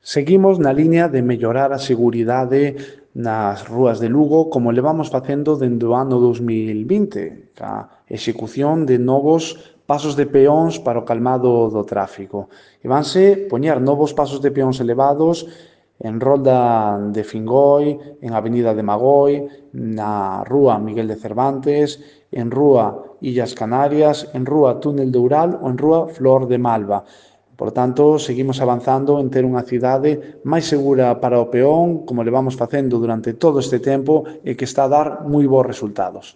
Seguimos na liña de mellorar a seguridade nas rúas de Lugo como levamos facendo dende o ano 2020, ca execución de novos pasos de peóns para o calmado do tráfico. E vanse poñer novos pasos de peóns elevados en Rolda de Fingoi, en Avenida de Magoi, na Rúa Miguel de Cervantes, en Rúa Illas Canarias, en Rúa Túnel de Ural ou en Rúa Flor de Malva. Por tanto, seguimos avanzando en ter unha cidade máis segura para o peón, como levamos facendo durante todo este tempo e que está a dar moi bons resultados.